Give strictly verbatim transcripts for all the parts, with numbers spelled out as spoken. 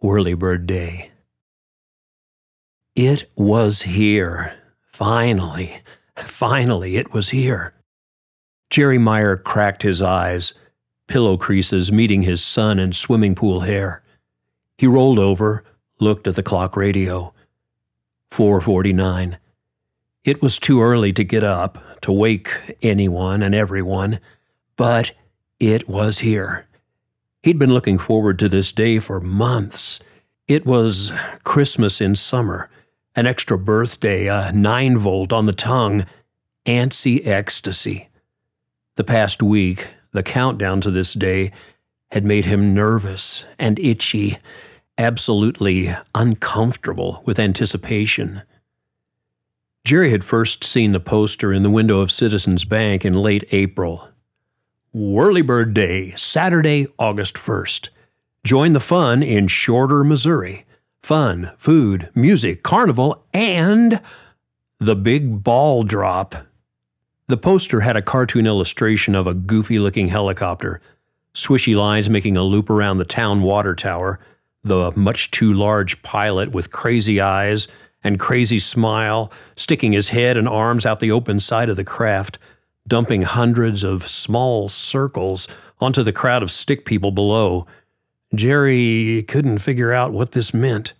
Whirlybird Day. It was here. Finally. Finally, it was here. Jerry Meyer cracked his eyes, pillow creases meeting his sun and swimming pool hair. He rolled over, looked at the clock radio. four forty-nine. It was too early to get up, to wake anyone and everyone, but it was here. He'd been looking forward to this day for months. It was Christmas in summer, an extra birthday, a nine volt on the tongue, antsy ecstasy. The past week, the countdown to this day, had made him nervous and itchy, absolutely uncomfortable with anticipation. Jerry had first seen the poster in the window of Citizens Bank in late April. Whirlybird Day, Saturday, August first. Join the fun in Shorter, Missouri. Fun, food, music, carnival, and the big ball drop. The poster had a cartoon illustration of a goofy-looking helicopter, swishy lines making a loop around the town water tower, the much-too-large pilot with crazy eyes and crazy smile, sticking his head and arms out the open side of the craft, dumping hundreds of small circles onto the crowd of stick people below. Jerry couldn't figure out what this meant.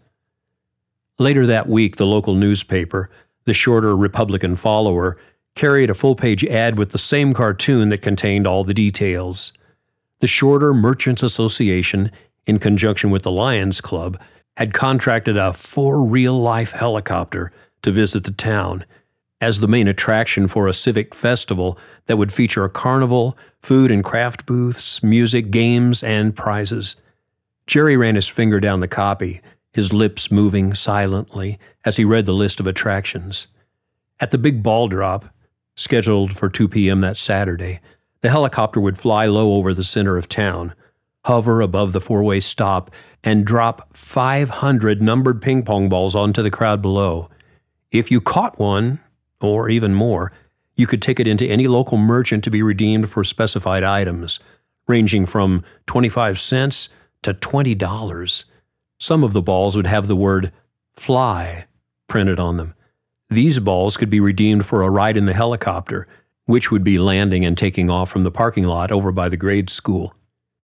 Later that week, the local newspaper, the Shorter Republican Follower, carried a full-page ad with the same cartoon that contained all the details. The Shorter Merchants Association, in conjunction with the Lions Club, had contracted a for-real-life helicopter to visit the town as the main attraction for a civic festival that would feature a carnival, food and craft booths, music, games, and prizes. Jerry ran his finger down the copy, his lips moving silently as he read the list of attractions. At the big ball drop, scheduled for two p.m. that Saturday, the helicopter would fly low over the center of town, hover above the four-way stop, and drop five hundred numbered ping-pong balls onto the crowd below. If you caught one, or even more, you could take it into any local merchant to be redeemed for specified items, ranging from twenty-five cents to twenty dollars. Some of the balls would have the word "fly" printed on them. These balls could be redeemed for a ride in the helicopter, which would be landing and taking off from the parking lot over by the grade school.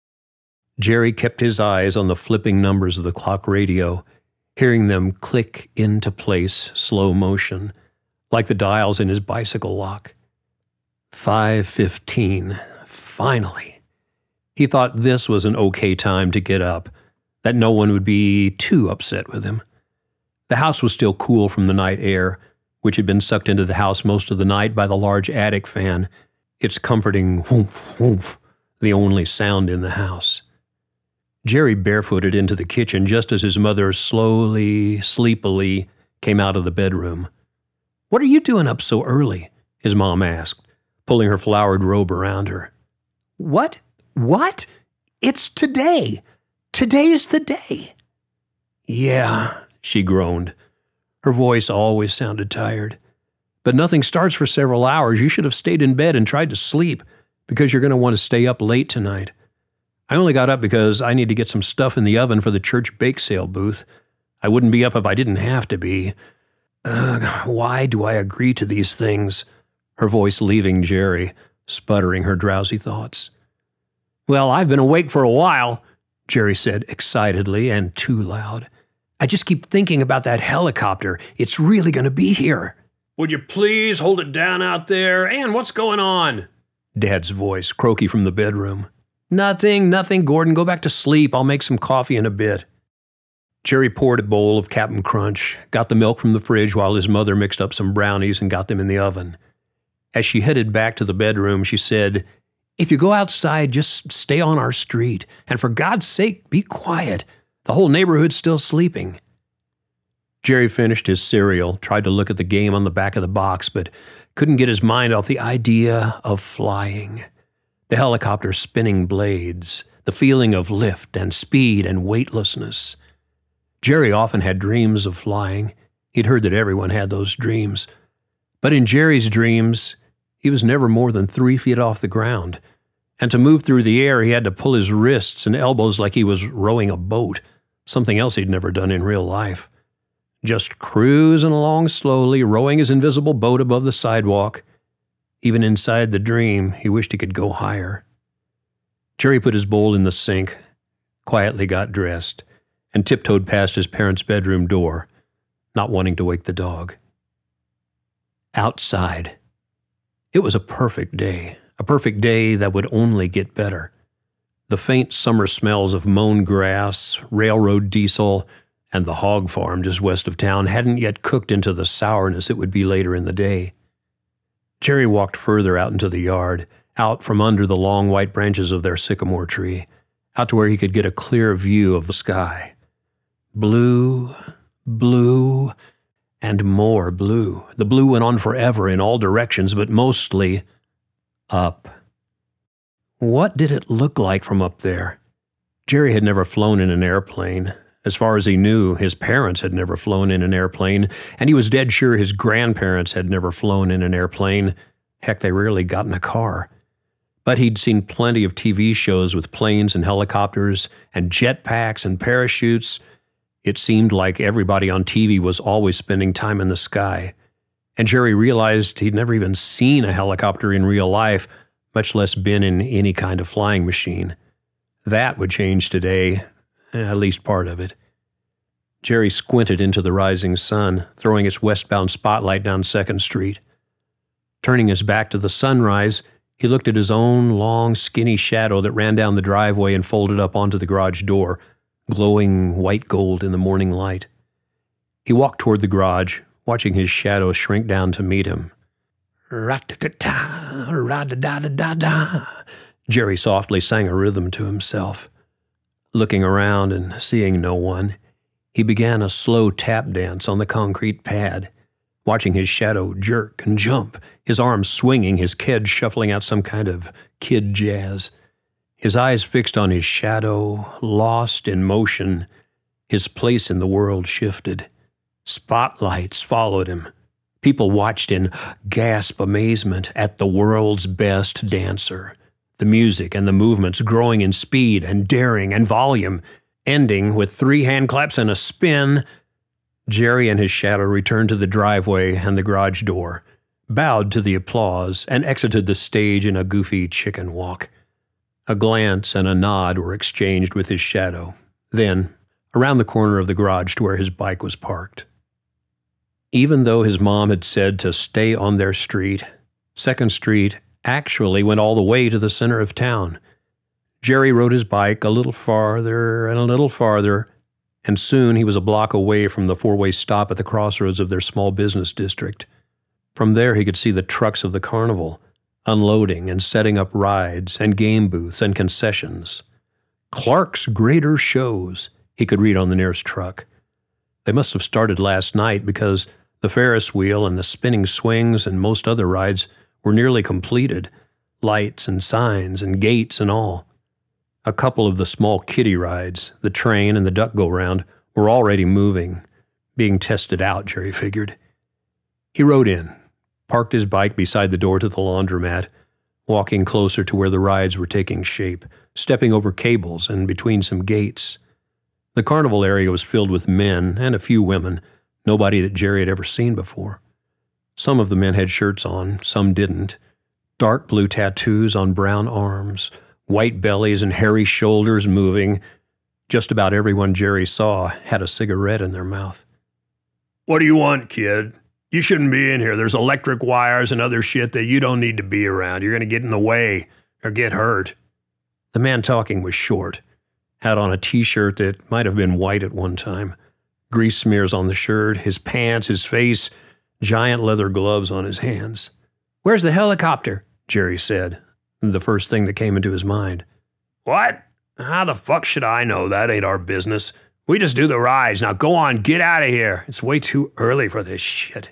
Jerry kept his eyes on the flipping numbers of the clock radio, hearing them click into place slow motion, like the dials in his bicycle lock. five fifteen. Finally. He thought this was an okay time to get up, that no one would be too upset with him. The house was still cool from the night air, which had been sucked into the house most of the night by the large attic fan, its comforting whoomph, whoomph, the only sound in the house. Jerry barefooted into the kitchen just as his mother slowly, sleepily came out of the bedroom. "What are you doing up so early?" his mom asked, pulling her flowered robe around her. "What? What? It's today. Today is the day." "Yeah," she groaned. Her voice always sounded tired. "But nothing starts for several hours. You should have stayed in bed and tried to sleep, because you're going to want to stay up late tonight. I only got up because I need to get some stuff in the oven for the church bake sale booth. I wouldn't be up if I didn't have to be. Ugh, why do I agree to these things?" Her voice leaving Jerry, sputtering her drowsy thoughts. "Well, I've been awake for a while," Jerry said excitedly and too loud. "I just keep thinking about that helicopter. It's really going to be here." "Would you please hold it down out there? Ann, what's going on?" Dad's voice, croaky from the bedroom. Nothing, nothing, Gordon. Go back to sleep. I'll make some coffee in a bit." Jerry poured a bowl of Cap'n Crunch, got the milk from the fridge while his mother mixed up some brownies and got them in the oven. As she headed back to the bedroom, she said, "If you go outside, just stay on our street. And for God's sake, be quiet. The whole neighborhood's still sleeping." Jerry finished his cereal, tried to look at the game on the back of the box, but couldn't get his mind off the idea of flying. The helicopter spinning blades, the feeling of lift and speed and weightlessness. Jerry often had dreams of flying. He'd heard that everyone had those dreams. But in Jerry's dreams, he was never more than three feet off the ground. And to move through the air, he had to pull his wrists and elbows like he was rowing a boat. something else he'd never done in real life. Just cruising along slowly, rowing his invisible boat above the sidewalk. Even inside the dream, he wished he could go higher. Jerry put his bowl in the sink, quietly got dressed, and tiptoed past his parents' bedroom door, not wanting to wake the dog. Outside. It was a perfect day, a perfect day that would only get better. The faint summer smells of mown grass, railroad diesel, and the hog farm just west of town hadn't yet cooked into the sourness it would be later in the day. Jerry walked further out into the yard, out from under the long white branches of their sycamore tree, out to where he could get a clear view of the sky. Blue, blue, and more blue. The blue went on forever in all directions, but mostly up. What did it look like from up there? Jerry had never flown in an airplane. As far as he knew, his parents had never flown in an airplane, and he was dead sure his grandparents had never flown in an airplane. Heck, they rarely got in a car. But he'd seen plenty of T V shows with planes and helicopters and jetpacks and parachutes. It seemed like everybody on T V was always spending time in the sky. And Jerry realized he'd never even seen a helicopter in real life, much less been in any kind of flying machine. That would change today, at least part of it. Jerry squinted into the rising sun, throwing its westbound spotlight down Second Street. Turning his back to the sunrise, he looked at his own long, skinny shadow that ran down the driveway and folded up onto the garage door, glowing white gold in the morning light. He walked toward the garage, watching his shadow shrink down to meet him. Rat-ta-ta-ta, ra-da-da-da-da-da. Jerry softly sang a rhythm to himself. Looking around and seeing no one, he began a slow tap dance on the concrete pad, watching his shadow jerk and jump, his arms swinging, his kid shuffling out some kind of kid jazz. His eyes fixed on his shadow, lost in motion, his place in the world shifted. Spotlights followed him. People watched in gasp amazement at the world's best dancer. The music and the movements growing in speed and daring and volume, ending with three hand claps and a spin. Jerry and his shadow returned to the driveway and the garage door, bowed to the applause, and exited the stage in a goofy chicken walk. A glance and a nod were exchanged with his shadow. Then, around the corner of the garage to where his bike was parked. Even though his mom had said to stay on their street, Second Street actually went all the way to the center of town. Jerry rode his bike a little farther and a little farther, and soon he was a block away from the four-way stop at the crossroads of their small business district. From there he could see the trucks of the carnival, unloading and setting up rides and game booths and concessions. Clark's Greater Shows, he could read on the nearest truck. They must have started last night because the Ferris wheel and the spinning swings and most other rides were nearly completed, lights and signs and gates and all. A couple of the small kiddie rides, the train and the duck-go-round, were already moving, being tested out, Jerry figured. He rode in, parked his bike beside the door to the laundromat, walking closer to where the rides were taking shape, stepping over cables and between some gates. The carnival area was filled with men and a few women, nobody that Jerry had ever seen before. Some of the men had shirts on, some didn't. Dark blue tattoos on brown arms, white bellies and hairy shoulders moving. Just about everyone Jerry saw had a cigarette in their mouth. "What do you want, kid? You shouldn't be in here. There's electric wires and other shit that you don't need to be around. You're going to get in the way or get hurt." The man talking was short, had on a t-shirt that might have been white at one time, grease smears on the shirt, his pants, his face, giant leather gloves on his hands. "Where's the helicopter?" Jerry said, the first thing that came into his mind. "What? How the fuck should I know? That ain't our business. We just do the rides. Now go on, get out of here. It's way too early for this shit."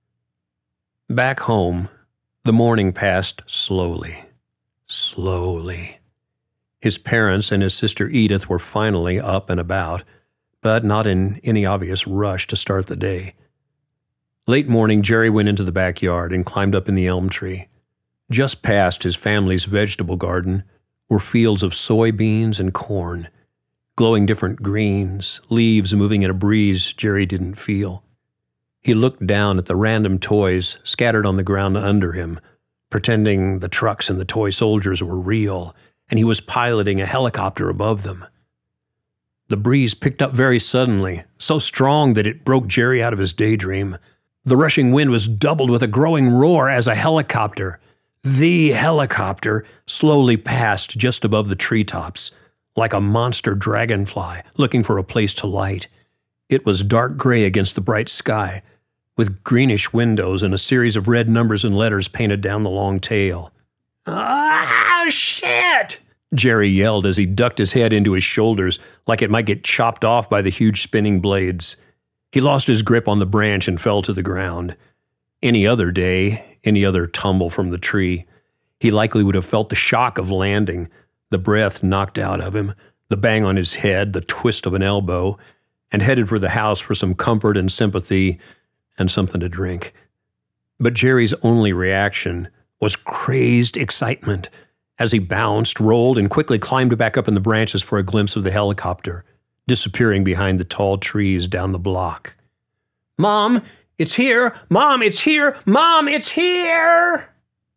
Back home, the morning passed slowly, slowly. His parents and his sister Edith were finally up and about, but not in any obvious rush to start the day. Late morning, Jerry went into the backyard and climbed up in the elm tree. Just past his family's vegetable garden were fields of soybeans and corn, glowing different greens, leaves moving in a breeze Jerry didn't feel. He looked down at the random toys scattered on the ground under him, pretending the trucks and the toy soldiers were real, and he was piloting a helicopter above them. The breeze picked up very suddenly, so strong that it broke Jerry out of his daydream. The rushing wind was doubled with a growing roar as a helicopter, the helicopter, slowly passed just above the treetops, like a monster dragonfly looking for a place to light. It was dark gray against the bright sky, with greenish windows and a series of red numbers and letters painted down the long tail. "Ah, shit!" Jerry yelled as he ducked his head into his shoulders like it might get chopped off by the huge spinning blades. He lost his grip on the branch and fell to the ground. Any other day, any other tumble from the tree, he likely would have felt the shock of landing, the breath knocked out of him, the bang on his head, the twist of an elbow, and headed for the house for some comfort and sympathy and something to drink. But Jerry's only reaction was crazed excitement as he bounced, rolled, and quickly climbed back up in the branches for a glimpse of the helicopter, disappearing behind the tall trees down the block. "Mom, it's here! Mom, it's here! Mom, it's here!"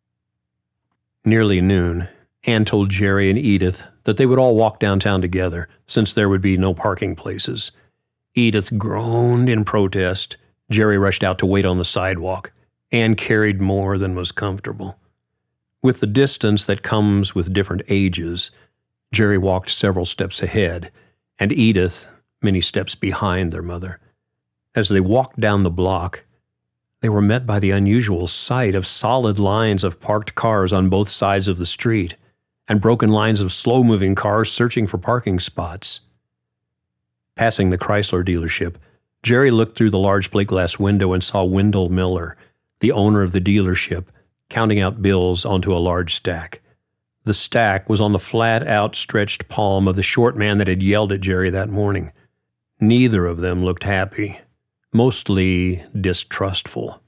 Nearly noon, Ann told Jerry and Edith that they would all walk downtown together, since there would be no parking places. Edith groaned in protest. Jerry rushed out to wait on the sidewalk. Ann carried more than was comfortable. With the distance that comes with different ages, Jerry walked several steps ahead, and Edith many steps behind their mother. As they walked down the block, they were met by the unusual sight of solid lines of parked cars on both sides of the street, and broken lines of slow-moving cars searching for parking spots. Passing the Chrysler dealership, Jerry looked through the large plate glass window and saw Wendell Miller, the owner of the dealership, counting out bills onto a large stack. The stack was on the flat, outstretched palm of the short man that had yelled at Jerry that morning. Neither of them looked happy, mostly distrustful.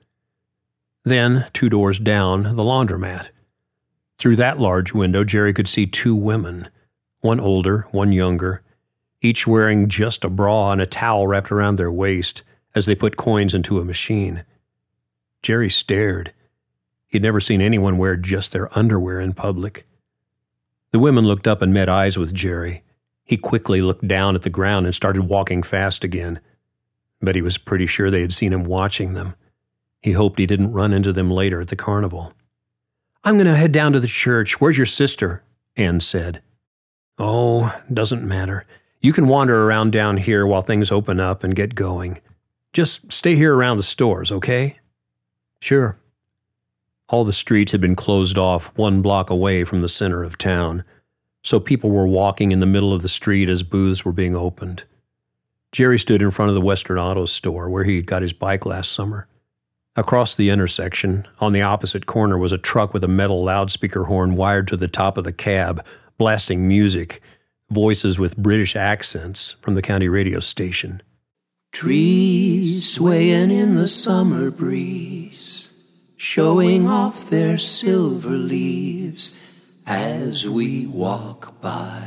Then, two doors down, the laundromat. Through that large window, Jerry could see two women, one older, one younger, each wearing just a bra and a towel wrapped around their waist as they put coins into a machine. Jerry stared. He'd never seen anyone wear just their underwear in public. The women looked up and met eyes with Jerry. He quickly looked down at the ground and started walking fast again. But he was pretty sure they had seen him watching them. He hoped he didn't run into them later at the carnival. "I'm going to head down to the church. Where's your sister?" Ann said. "Oh, doesn't matter. You can wander around down here while things open up and get going. Just stay here around the stores, okay?" "Sure." All the streets had been closed off one block away from the center of town, so people were walking in the middle of the street as booths were being opened. Jerry stood in front of the Western Auto Store where he got his bike last summer. Across the intersection, on the opposite corner, was a truck with a metal loudspeaker horn wired to the top of the cab, blasting music, voices with British accents from the county radio station. "Trees swaying in the summer breeze, showing off their silver leaves as we walk by."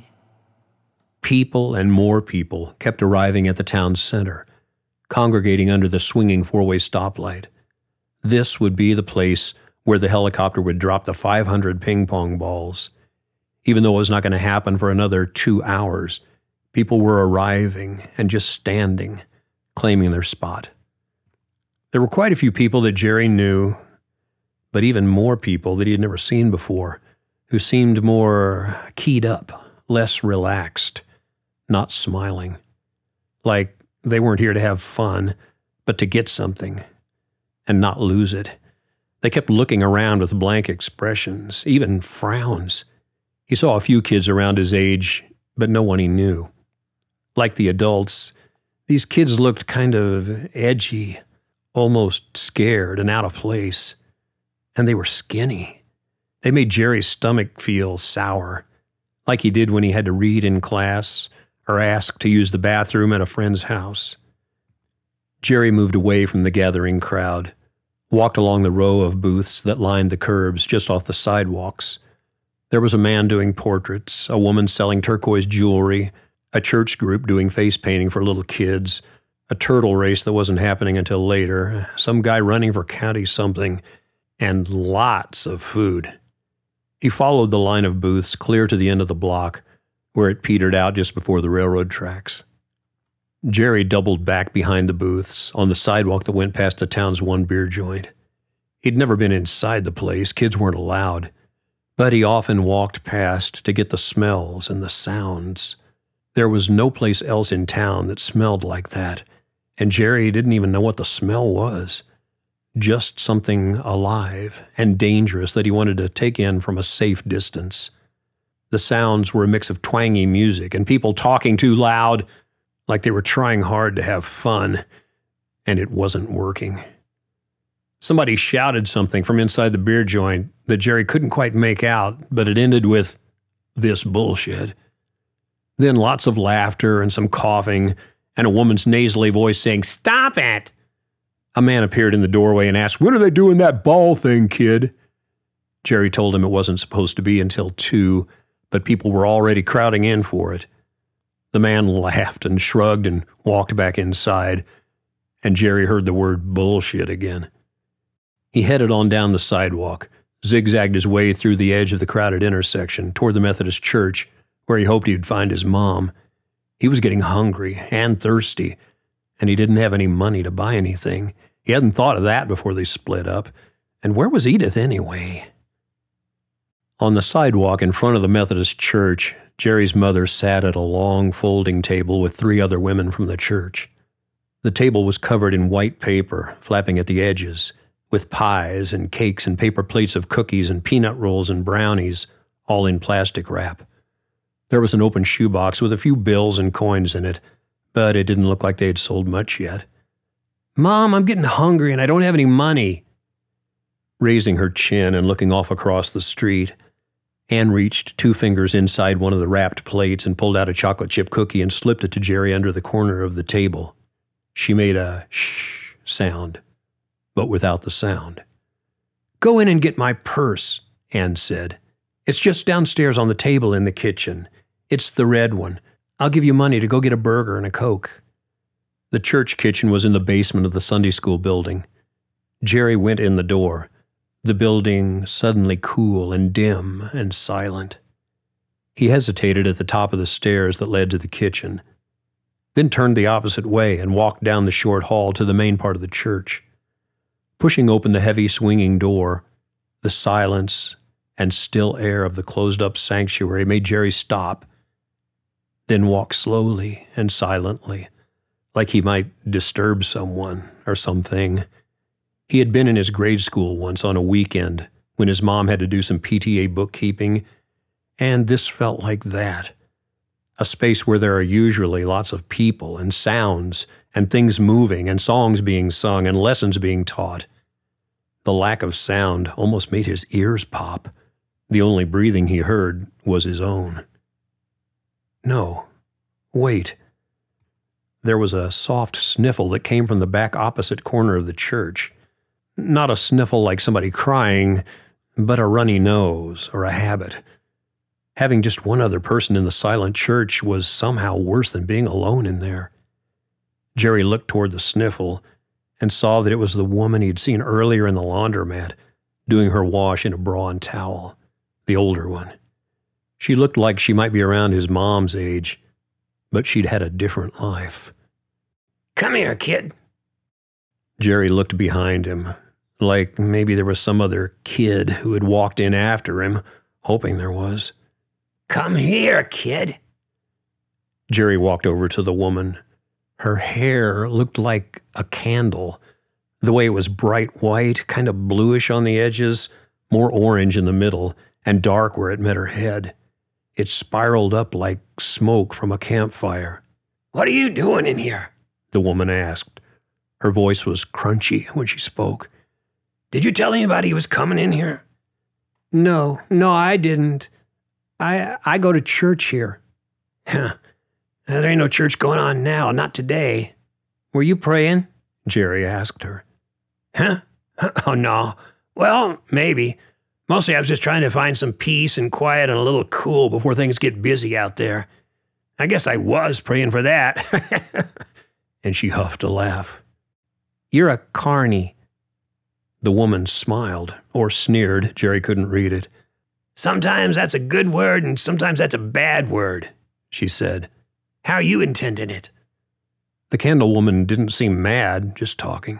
People and more people kept arriving at the town center, congregating under the swinging four-way stoplight. This would be the place where the helicopter would drop the five hundred ping-pong balls. Even though it was not going to happen for another two hours, people were arriving and just standing, claiming their spot. There were quite a few people that Jerry knew, but even more people that he had never seen before, who seemed more keyed up, less relaxed, not smiling. Like they weren't here to have fun, but to get something, and not lose it. They kept looking around with blank expressions, even frowns. He saw a few kids around his age, but no one he knew. Like the adults, these kids looked kind of edgy, almost scared and out of place. And they were skinny. They made Jerry's stomach feel sour, like he did when he had to read in class or ask to use the bathroom at a friend's house. Jerry moved away from the gathering crowd, walked along the row of booths that lined the curbs just off the sidewalks. There was a man doing portraits, a woman selling turquoise jewelry, a church group doing face painting for little kids, a turtle race that wasn't happening until later, some guy running for county something, and lots of food. He followed the line of booths clear to the end of the block, where it petered out just before the railroad tracks. Jerry doubled back behind the booths on the sidewalk that went past the town's one beer joint. He'd never been inside the place, kids weren't allowed, but he often walked past to get the smells and the sounds. There was no place else in town that smelled like that, and Jerry didn't even know what the smell was. Just something alive and dangerous that he wanted to take in from a safe distance. The sounds were a mix of twangy music and people talking too loud, like they were trying hard to have fun, and it wasn't working. Somebody shouted something from inside the beer joint that Jerry couldn't quite make out, but it ended with, "This bullshit." Then lots of laughter and some coughing, and a woman's nasally voice saying, "Stop it!" A man appeared in the doorway and asked, "When are they doing that ball thing, kid?" Jerry told him it wasn't supposed to be until two, but people were already crowding in for it. The man laughed and shrugged and walked back inside, and Jerry heard the word bullshit again. He headed on down the sidewalk, zigzagged his way through the edge of the crowded intersection toward the Methodist church, where he hoped he'd find his mom. He was getting hungry and thirsty, and he didn't have any money to buy anything. He hadn't thought of that before they split up. And where was Edith anyway? On the sidewalk in front of the Methodist church, Jerry's mother sat at a long folding table with three other women from the church. The table was covered in white paper, flapping at the edges, with pies and cakes and paper plates of cookies and peanut rolls and brownies, all in plastic wrap. There was an open shoebox with a few bills and coins in it, but it didn't look like they had sold much yet. "Mom, I'm getting hungry and I don't have any money." Raising her chin and looking off across the street, Anne reached two fingers inside one of the wrapped plates and pulled out a chocolate chip cookie and slipped it to Jerry under the corner of the table. She made a shh sound, but without the sound. "Go in and get my purse," Anne said. "It's just downstairs on the table in the kitchen. It's the red one. I'll give you money to go get a burger and a Coke." The church kitchen was in the basement of the Sunday school building. Jerry went in the door, the building suddenly cool and dim and silent. He hesitated at the top of the stairs that led to the kitchen, then turned the opposite way and walked down the short hall to the main part of the church. Pushing open the heavy swinging door, the silence and still air of the closed-up sanctuary made Jerry stop, then walk slowly and silently, like he might disturb someone or something. He had been in his grade school once on a weekend when his mom had to do some P T A bookkeeping, and this felt like that. A space where there are usually lots of people and sounds and things moving and songs being sung and lessons being taught. The lack of sound almost made his ears pop. The only breathing he heard was his own. No, wait. There was a soft sniffle that came from the back opposite corner of the church. Not a sniffle like somebody crying, but a runny nose or a habit. Having just one other person in the silent church was somehow worse than being alone in there. Jerry looked toward the sniffle and saw that it was the woman he'd seen earlier in the laundromat, doing her wash in a bra and towel, the older one. She looked like she might be around his mom's age, but she'd had a different life. "Come here, kid." Jerry looked behind him, like maybe there was some other kid who had walked in after him, hoping there was. "Come here, kid." Jerry walked over to the woman. Her hair looked like a candle, the way it was bright white, kind of bluish on the edges, more orange in the middle, and dark where it met her head. It spiraled up like smoke from a campfire. "What are you doing in here?" the woman asked. Her voice was crunchy when she spoke. "Did you tell anybody he was coming in here?" "No, no, I didn't. I I go to church here." "Huh. There ain't no church going on now, not today." "Were you praying?" Jerry asked her. "Huh? Oh, no. Well, maybe. Mostly I was just trying to find some peace and quiet and a little cool before things get busy out there. I guess I was praying for that. And she huffed a laugh. You're a carny. The woman smiled, or sneered. Jerry couldn't read it. Sometimes that's a good word, and sometimes that's a bad word, she said. How are you intending it? The candle woman didn't seem mad, just talking.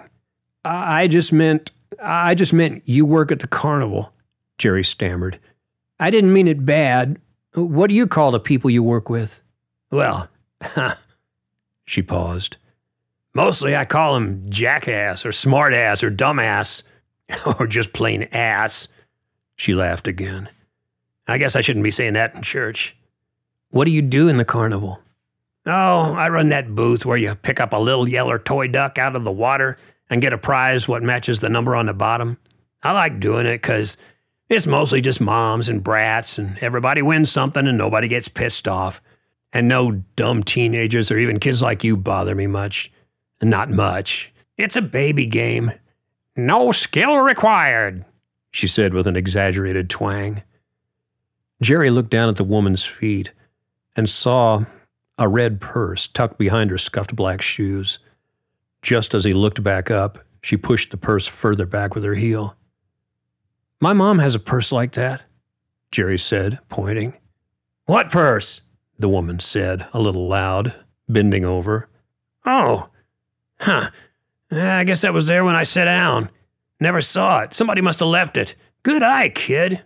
I just meant, I just meant you work at the carnival, Jerry stammered. I didn't mean it bad. What do you call the people you work with? Well, huh. She paused. Mostly I call him jackass or smartass or dumbass or just plain ass. She laughed again. I guess I shouldn't be saying that in church. What do you do in the carnival? Oh, I run that booth where you pick up a little yellow toy duck out of the water and get a prize what matches the number on the bottom. I like doing it because it's mostly just moms and brats and everybody wins something and nobody gets pissed off. And no dumb teenagers or even kids like you bother me much. Not much. It's a baby game. No skill required, she said with an exaggerated twang. Jerry looked down at the woman's feet and saw a red purse tucked behind her scuffed black shoes. Just as he looked back up, she pushed the purse further back with her heel. My mom has a purse like that, Jerry said, pointing. What purse? The woman said, a little loud, bending over. Oh, huh. I guess that was there when I sat down. Never saw it. Somebody must have left it. Good eye, kid.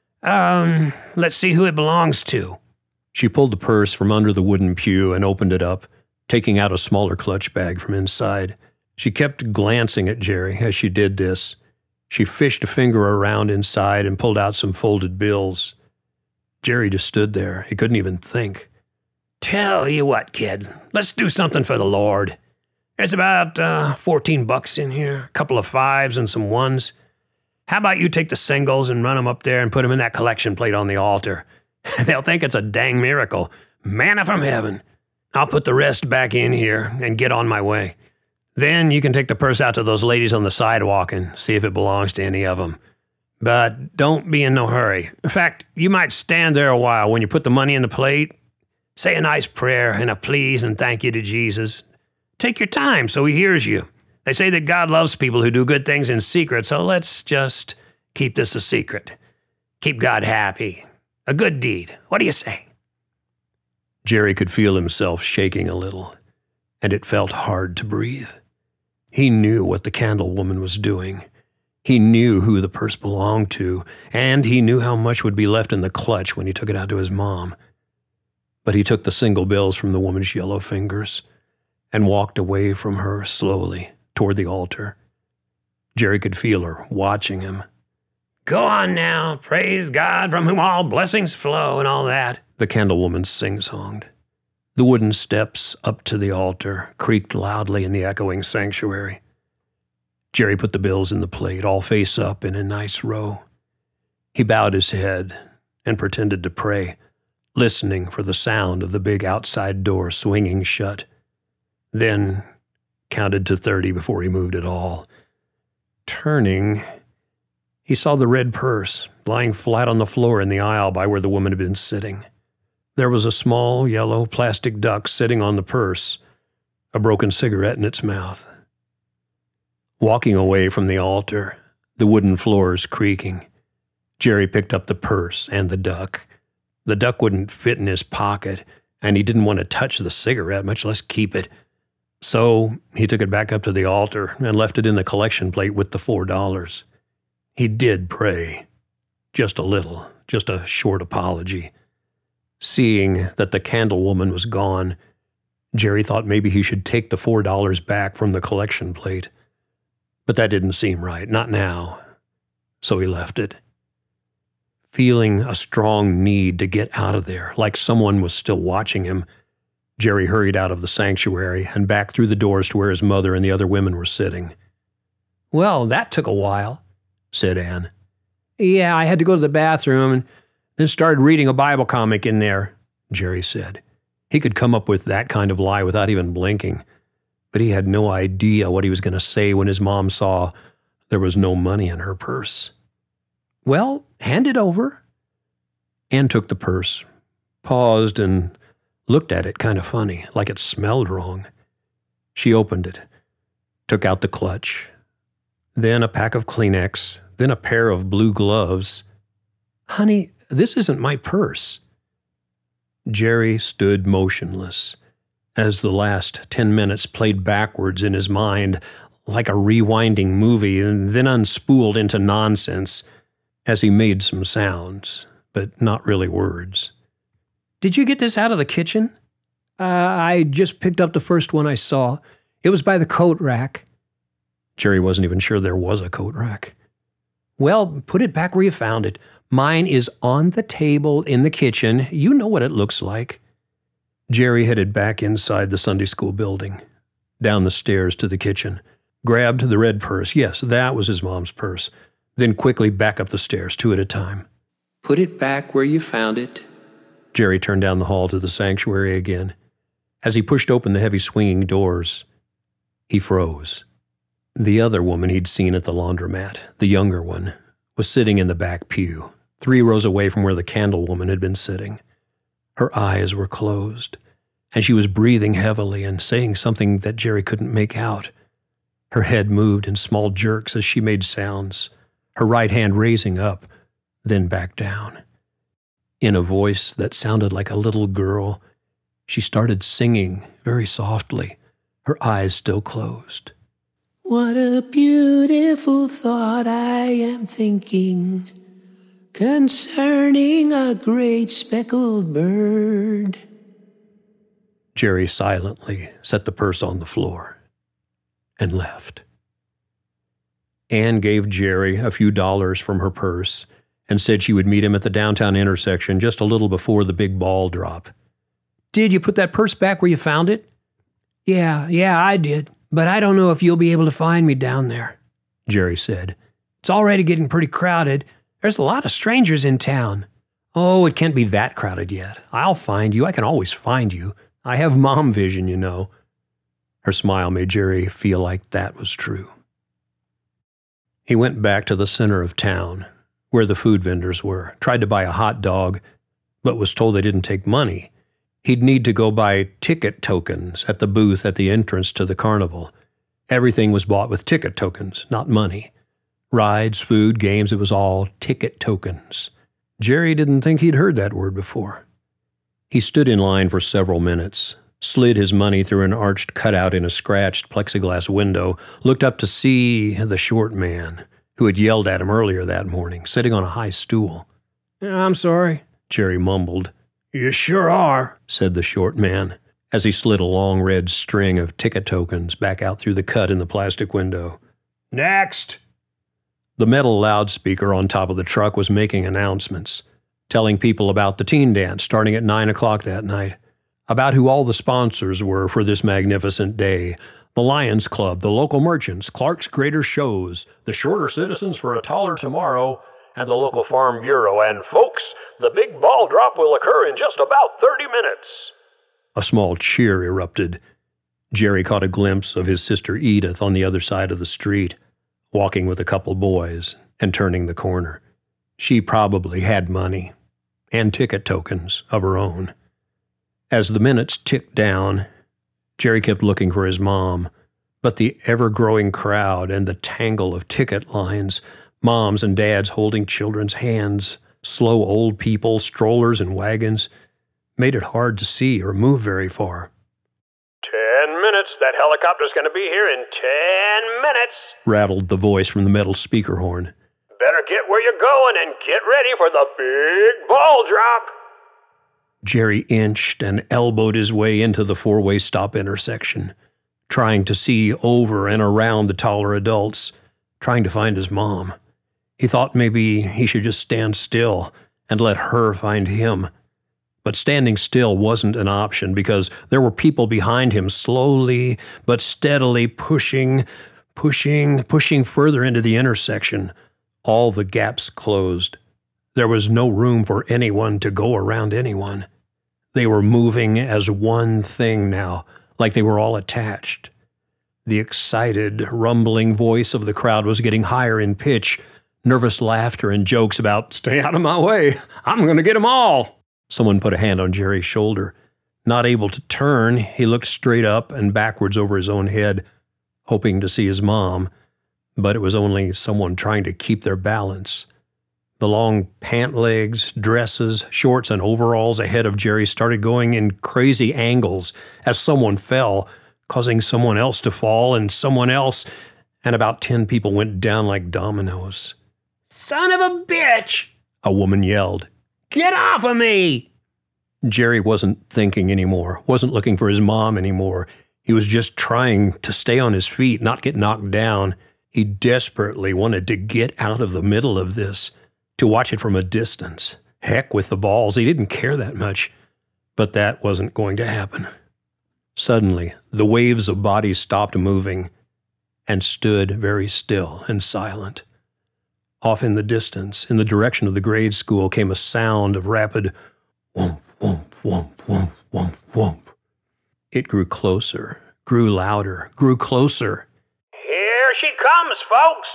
Um, let's see who it belongs to. She pulled the purse from under the wooden pew and opened it up, taking out a smaller clutch bag from inside. She kept glancing at Jerry as she did this. She fished a finger around inside and pulled out some folded bills. Jerry just stood there. He couldn't even think. Tell you what, kid. Let's do something for the Lord. It's about uh, fourteen bucks in here, a couple of fives and some ones. How about you take the singles and run them up there and put them in that collection plate on the altar? They'll think it's a dang miracle. Manna from heaven. I'll put the rest back in here and get on my way. Then you can take the purse out to those ladies on the sidewalk and see if it belongs to any of them. But don't be in no hurry. In fact, you might stand there a while when you put the money in the plate. Say a nice prayer and a please and thank you to Jesus. Take your time so he hears you. They say that God loves people who do good things in secret, so let's just keep this a secret. Keep God happy. A good deed. What do you say? Jerry could feel himself shaking a little, and it felt hard to breathe. He knew what the candle woman was doing. He knew who the purse belonged to, and he knew how much would be left in the clutch when he took it out to his mom. But he took the single bills from the woman's yellow fingers and walked away from her slowly toward the altar. Jerry could feel her watching him. Go on now, praise God from whom all blessings flow and all that, the candle woman sing-songed. The wooden steps up to the altar creaked loudly in the echoing sanctuary. Jerry put the bills in the plate, all face up in a nice row. He bowed his head and pretended to pray, listening for the sound of the big outside door swinging shut. Then counted to thirty before he moved at all. Turning, he saw the red purse lying flat on the floor in the aisle by where the woman had been sitting. There was a small yellow plastic duck sitting on the purse, a broken cigarette in its mouth. Walking away from the altar, the wooden floors creaking, Jerry picked up the purse and the duck. The duck wouldn't fit in his pocket, and he didn't want to touch the cigarette, much less keep it. So he took it back up to the altar and left it in the collection plate with the four dollars. He did pray. Just a little, just a short apology. Seeing that the candle woman was gone, Jerry thought maybe he should take the four dollars back from the collection plate. But that didn't seem right, not now. So he left it. Feeling a strong need to get out of there, like someone was still watching him, Jerry hurried out of the sanctuary and back through the doors to where his mother and the other women were sitting. Well, that took a while, said Anne. Yeah, I had to go to the bathroom and then started reading a Bible comic in there, Jerry said. He could come up with that kind of lie without even blinking, but he had no idea what he was going to say when his mom saw there was no money in her purse. Well, hand it over. Anne took the purse, paused, and looked at it kind of funny, like it smelled wrong. She opened it, took out the clutch, then a pack of Kleenex, then a pair of blue gloves. "Honey, this isn't my purse." Jerry stood motionless as the last ten minutes played backwards in his mind like a rewinding movie and then unspooled into nonsense as he made some sounds, but not really words. "Did you get this out of the kitchen?" Uh, I just picked up the first one I saw. It was by the coat rack." Jerry wasn't even sure there was a coat rack. "Well, put it back where you found it. Mine is on the table in the kitchen. You know what it looks like." Jerry headed back inside the Sunday school building, down the stairs to the kitchen, grabbed the red purse. Yes, that was his mom's purse. Then quickly back up the stairs, two at a time. "Put it back where you found it." Jerry turned down the hall to the sanctuary again. As he pushed open the heavy swinging doors, he froze. The other woman he'd seen at the laundromat, the younger one, was sitting in the back pew, three rows away from where the candle woman had been sitting. Her eyes were closed, and she was breathing heavily and saying something that Jerry couldn't make out. Her head moved in small jerks as she made sounds, her right hand raising up, then back down. In a voice that sounded like a little girl, she started singing very softly, her eyes still closed. "What a beautiful thought I am thinking, concerning a great speckled bird." Jerry silently set the purse on the floor and left. Anne gave Jerry a few dollars from her purse and said she would meet him at the downtown intersection just a little before the big ball drop. "Did you put that purse back where you found it?" Yeah, yeah, I did. But I don't know if you'll be able to find me down there," Jerry said. "It's already getting pretty crowded. There's a lot of strangers in town." "Oh, it can't be that crowded yet. I'll find you. I can always find you. I have mom vision, you know." Her smile made Jerry feel like that was true. He went back to the center of town, where the food vendors were, tried to buy a hot dog, but was told they didn't take money. He'd need to go buy ticket tokens at the booth at the entrance to the carnival. Everything was bought with ticket tokens, not money. Rides, food, games, it was all ticket tokens. Jerry didn't think he'd heard that word before. He stood in line for several minutes, slid his money through an arched cutout in a scratched plexiglass window, looked up to see the short man who had yelled at him earlier that morning, sitting on a high stool. "I'm sorry," Jerry mumbled. "You sure are," said the short man, as he slid a long red string of ticket tokens back out through the cut in the plastic window. "Next!" The metal loudspeaker on top of the truck was making announcements, telling people about the teen dance starting at nine o'clock that night, about who all the sponsors were for this magnificent day, the Lions Club, the local merchants, Clark's Greater Shows, the Shorter Citizens for a Taller Tomorrow, and the local Farm Bureau, and folks, the big ball drop will occur in just about thirty minutes. A small cheer erupted. Jerry caught a glimpse of his sister Edith on the other side of the street, walking with a couple boys and turning the corner. She probably had money and ticket tokens of her own. As the minutes ticked down, Jerry kept looking for his mom, but the ever-growing crowd and the tangle of ticket lines, moms and dads holding children's hands, slow old people, strollers and wagons, made it hard to see or move very far. Ten minutes. That helicopter's going to be here in ten minutes, rattled the voice from the metal speaker horn. Better get where you're going and get ready for the big ball drop. Jerry inched and elbowed his way into the four-way stop intersection, trying to see over and around the taller adults, trying to find his mom. He thought maybe he should just stand still and let her find him. But standing still wasn't an option because there were people behind him slowly but steadily pushing, pushing, pushing further into the intersection. All the gaps closed. There was no room for anyone to go around anyone. They were moving as one thing now, like they were all attached. The excited, rumbling voice of the crowd was getting higher in pitch, nervous laughter and jokes about, "Stay out of my way, I'm going to get them all." Someone put a hand on Jerry's shoulder. Not able to turn, he looked straight up and backwards over his own head, hoping to see his mom, but it was only someone trying to keep their balance. The long pant legs, dresses, shorts, and overalls ahead of Jerry started going in crazy angles as someone fell, causing someone else to fall and someone else, and about ten people went down like dominoes. Son of a bitch! A woman yelled. Get off of me! Jerry wasn't thinking anymore, wasn't looking for his mom anymore. He was just trying to stay on his feet, not get knocked down. He desperately wanted to get out of the middle of this, to watch it from a distance. Heck with the balls, he didn't care that much. But that wasn't going to happen. Suddenly, the waves of bodies stopped moving and stood very still and silent. Off in the distance, in the direction of the grade school, came a sound of rapid whomp, whomp, whomp, whomp, whomp, whomp. It grew closer, grew louder, grew closer. Here she comes, folks!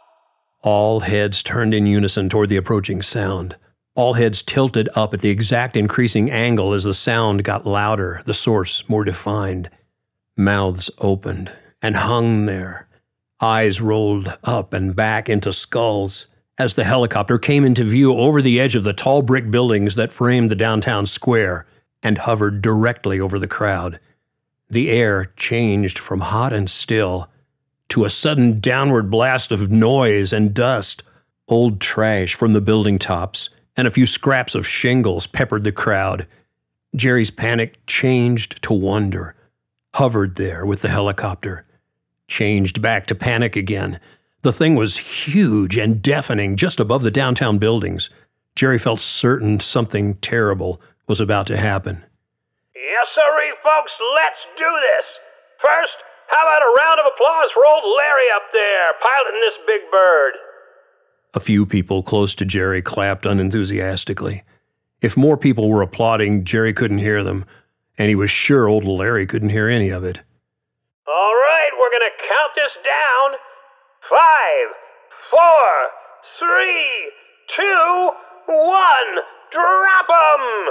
All heads turned in unison toward the approaching sound. All heads tilted up at the exact increasing angle as the sound got louder, the source more defined. Mouths opened and hung there. Eyes rolled up and back into skulls as the helicopter came into view over the edge of the tall brick buildings that framed the downtown square and hovered directly over the crowd. The air changed from hot and still to a sudden downward blast of noise and dust. Old trash from the building tops and a few scraps of shingles peppered the crowd. Jerry's panic changed to wonder, hovered there with the helicopter, changed back to panic again. The thing was huge and deafening just above the downtown buildings. Jerry felt certain something terrible was about to happen. Yes, sirree, folks, let's do this. First, how about a round of applause for old Larry up there, piloting this big bird? A few people close to Jerry clapped unenthusiastically. If more people were applauding, Jerry couldn't hear them, and he was sure old Larry couldn't hear any of it. All right, we're going to count this down. Five, four, three, two, one. Drop 'em!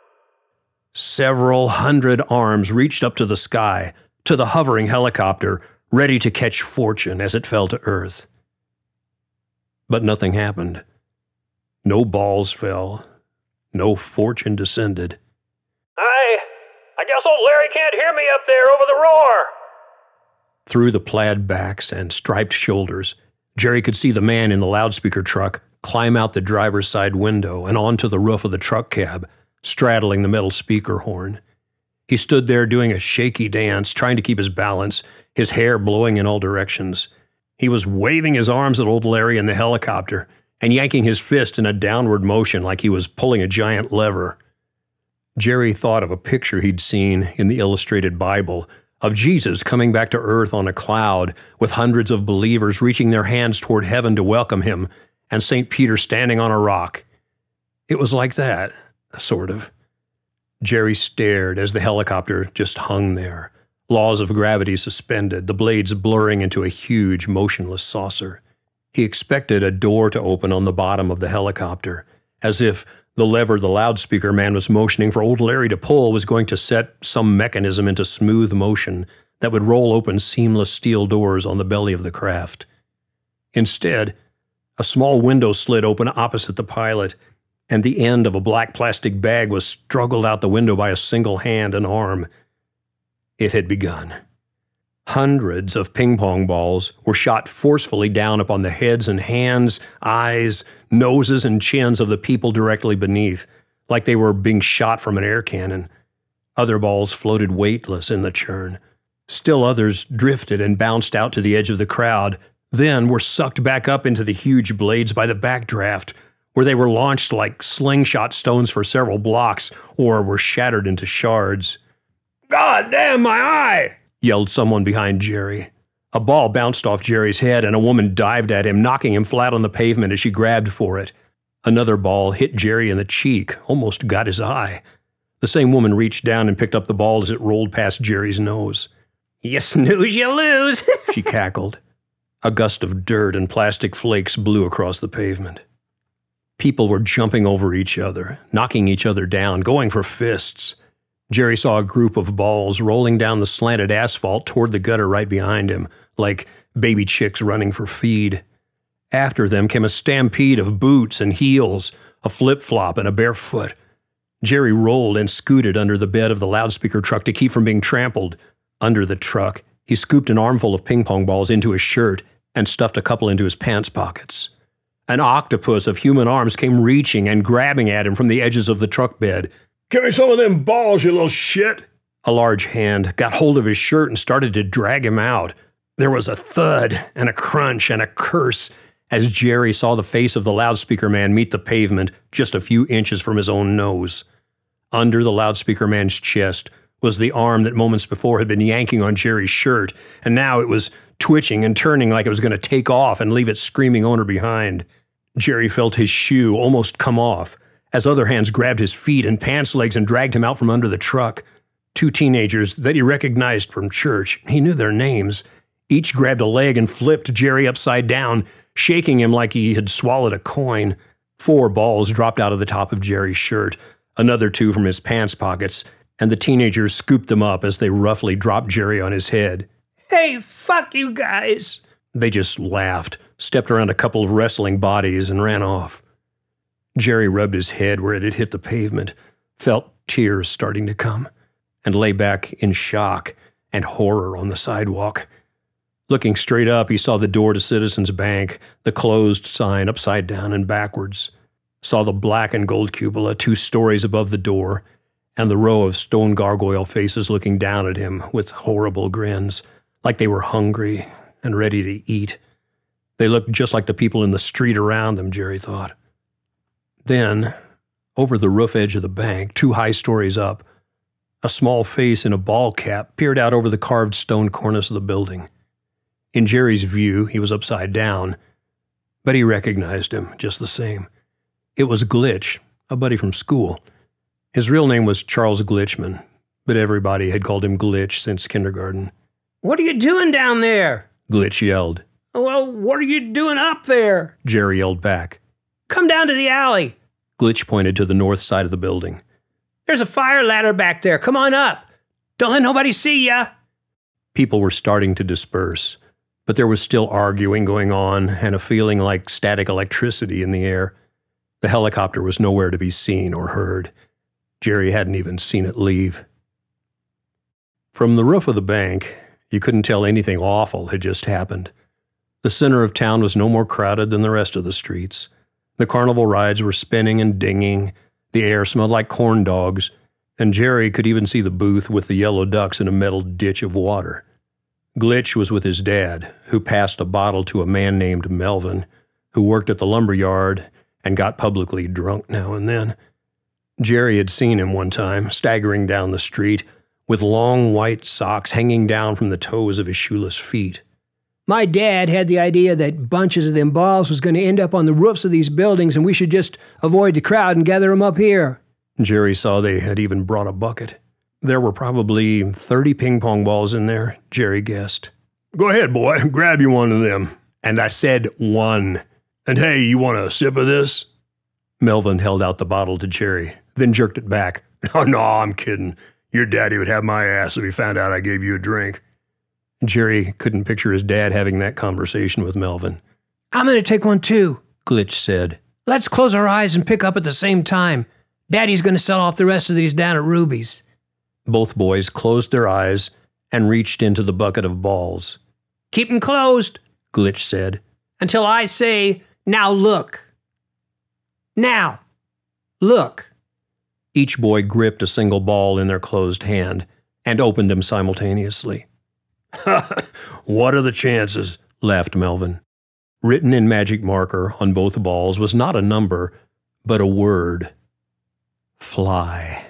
Several hundred arms reached up to the sky, to the hovering helicopter, ready to catch fortune as it fell to earth. But nothing happened. No balls fell. No fortune descended. I... I guess old Larry can't hear me up there over the roar. Through the plaid backs and striped shoulders, Jerry could see the man in the loudspeaker truck climb out the driver's side window and onto the roof of the truck cab, straddling the metal speaker horn. He stood there doing a shaky dance, trying to keep his balance, his hair blowing in all directions. He was waving his arms at old Larry in the helicopter and yanking his fist in a downward motion like he was pulling a giant lever. Jerry thought of a picture he'd seen in the illustrated Bible of Jesus coming back to earth on a cloud with hundreds of believers reaching their hands toward heaven to welcome him, and Saint Peter standing on a rock. It was like that, sort of. Jerry stared as the helicopter just hung there, laws of gravity suspended, the blades blurring into a huge, motionless saucer. He expected a door to open on the bottom of the helicopter, as if the lever the loudspeaker man was motioning for old Larry to pull was going to set some mechanism into smooth motion that would roll open seamless steel doors on the belly of the craft. Instead, a small window slid open opposite the pilot, and the end of a black plastic bag was struggled out the window by a single hand and arm. It had begun. Hundreds of ping-pong balls were shot forcefully down upon the heads and hands, eyes, noses, and chins of the people directly beneath, like they were being shot from an air cannon. Other balls floated weightless in the churn. Still others drifted and bounced out to the edge of the crowd, then were sucked back up into the huge blades by the backdraft, where they were launched like slingshot stones for several blocks, or were shattered into shards. "God damn my eye!" yelled someone behind Jerry. A ball bounced off Jerry's head, and a woman dived at him, knocking him flat on the pavement as she grabbed for it. Another ball hit Jerry in the cheek, almost got his eye. The same woman reached down and picked up the ball as it rolled past Jerry's nose. "You snooze, you lose," she cackled. A gust of dirt and plastic flakes blew across the pavement. People were jumping over each other, knocking each other down, going for fists. Jerry saw a group of balls rolling down the slanted asphalt toward the gutter right behind him, like baby chicks running for feed. After them came a stampede of boots and heels, a flip-flop and a barefoot. Jerry rolled and scooted under the bed of the loudspeaker truck to keep from being trampled. Under the truck, he scooped an armful of ping-pong balls into his shirt and stuffed a couple into his pants pockets. An octopus of human arms came reaching and grabbing at him from the edges of the truck bed. "Give me some of them balls, you little shit!" A large hand got hold of his shirt and started to drag him out. There was a thud and a crunch and a curse as Jerry saw the face of the loudspeaker man meet the pavement just a few inches from his own nose. Under the loudspeaker man's chest was the arm that moments before had been yanking on Jerry's shirt, and now it was twitching and turning like it was going to take off and leave its screaming owner behind. Jerry felt his shoe almost come off as other hands grabbed his feet and pants legs and dragged him out from under the truck. Two teenagers that he recognized from church, he knew their names, each grabbed a leg and flipped Jerry upside down, shaking him like he had swallowed a coin. Four balls dropped out of the top of Jerry's shirt, another two from his pants pockets, and the teenagers scooped them up as they roughly dropped Jerry on his head. Hey, fuck you guys! They just laughed, stepped around a couple of wrestling bodies, and ran off. Jerry rubbed his head where it had hit the pavement, felt tears starting to come, and lay back in shock and horror on the sidewalk. Looking straight up, he saw the door to Citizens Bank, the closed sign upside down and backwards. Saw the black and gold cupola two stories above the door, and the row of stone gargoyle faces looking down at him with horrible grins, like they were hungry and ready to eat. They looked just like the people in the street around them, Jerry thought. Then, over the roof edge of the bank, two high stories up, a small face in a ball cap peered out over the carved stone cornice of the building. In Jerry's view, he was upside down, but he recognized him just the same. It was Glitch, a buddy from school. His real name was Charles Glitchman, but everybody had called him Glitch since kindergarten. "What are you doing down there?" Glitch yelled. "Well, what are you doing up there?" Jerry yelled back. "Come down to the alley." Glitch pointed to the north side of the building. "There's a fire ladder back there. Come on up. Don't let nobody see ya." People were starting to disperse, but there was still arguing going on and a feeling like static electricity in the air. The helicopter was nowhere to be seen or heard. Jerry hadn't even seen it leave. From the roof of the bank, you couldn't tell anything awful had just happened. The center of town was no more crowded than the rest of the streets. The carnival rides were spinning and dinging. The air smelled like corn dogs, and Jerry could even see the booth with the yellow ducks in a metal ditch of water. Glitch was with his dad, who passed a bottle to a man named Melvin, who worked at the lumber yard and got publicly drunk now and then. Jerry had seen him one time, staggering down the street, with long white socks hanging down from the toes of his shoeless feet. "My dad had the idea that bunches of them balls was going to end up on the roofs of these buildings and we should just avoid the crowd and gather them up here." Jerry saw they had even brought a bucket. There were probably thirty ping-pong balls in there, Jerry guessed. "Go ahead, boy, grab you one of them." And I said one. "And hey, you want a sip of this?" Melvin held out the bottle to Jerry, then jerked it back. "Oh, no, I'm kidding. Your daddy would have my ass if he found out I gave you a drink." Jerry couldn't picture his dad having that conversation with Melvin. "I'm going to take one too," Glitch said. "Let's close our eyes and pick up at the same time. Daddy's going to sell off the rest of these down at Ruby's." Both boys closed their eyes and reached into the bucket of balls. "Keep 'em closed," Glitch said, "until I say, now look. Now, look." Each boy gripped a single ball in their closed hand and opened them simultaneously. "What are the chances?" laughed Melvin. Written in magic marker on both balls was not a number, but a word. Fly.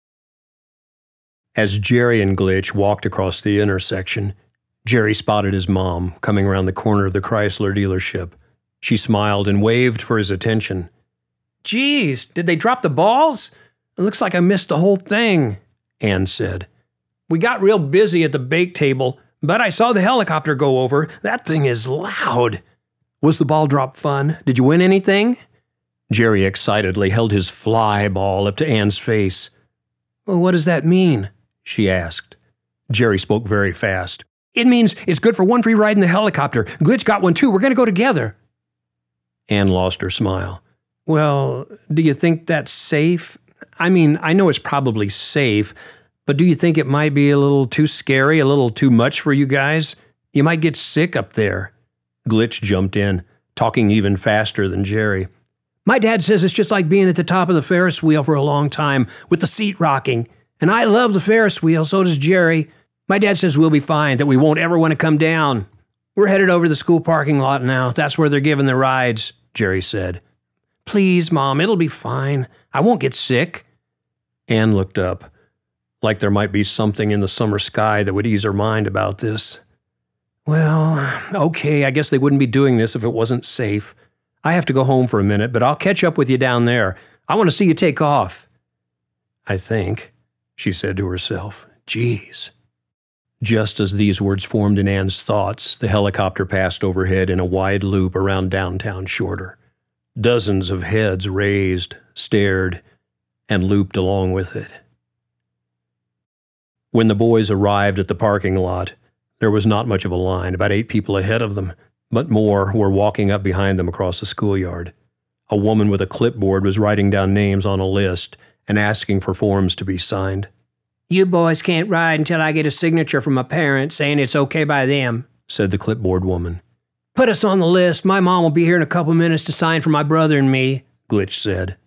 As Jerry and Glitch walked across the intersection, Jerry spotted his mom coming around the corner of the Chrysler dealership. She smiled and waved for his attention. "Geez, did they drop the balls? It looks like I missed the whole thing," Ann said. "We got real busy at the bake table, but I saw the helicopter go over. That thing is loud." "Was the ball drop fun? Did you win anything?" Jerry excitedly held his fly ball up to Ann's face. Well, what does that mean? She asked. Jerry spoke very fast. It means it's good for one free ride in the helicopter. Glitch got one too. We're going to go together. Anne lost her smile. Well, do you think that's safe? I mean, I know it's probably safe, but do you think it might be a little too scary, a little too much for you guys? You might get sick up there. Glitch jumped in, talking even faster than Jerry. My dad says it's just like being at the top of the Ferris wheel for a long time, with the seat rocking. And I love the Ferris wheel, so does Jerry. My dad says we'll be fine, that we won't ever want to come down. We're headed over to the school parking lot now. That's where they're giving the rides, Jerry said. Please, Mom, it'll be fine. I won't get sick. Anne looked up, like there might be something in the summer sky that would ease her mind about this. Well, okay, I guess they wouldn't be doing this if it wasn't safe. I have to go home for a minute, but I'll catch up with you down there. I want to see you take off. I think, she said to herself. Geez. Just as these words formed in Anne's thoughts, the helicopter passed overhead in a wide loop around downtown Shorter. Dozens of heads raised, stared, and looped along with it. When the boys arrived at the parking lot, there was not much of a line, about eight people ahead of them, but more were walking up behind them across the schoolyard. A woman with a clipboard was writing down names on a list and asking for forms to be signed. You boys can't ride until I get a signature from a parent saying it's okay by them, said the clipboard woman. Put us on the list. My mom will be here in a couple minutes to sign for my brother and me, Glitch said.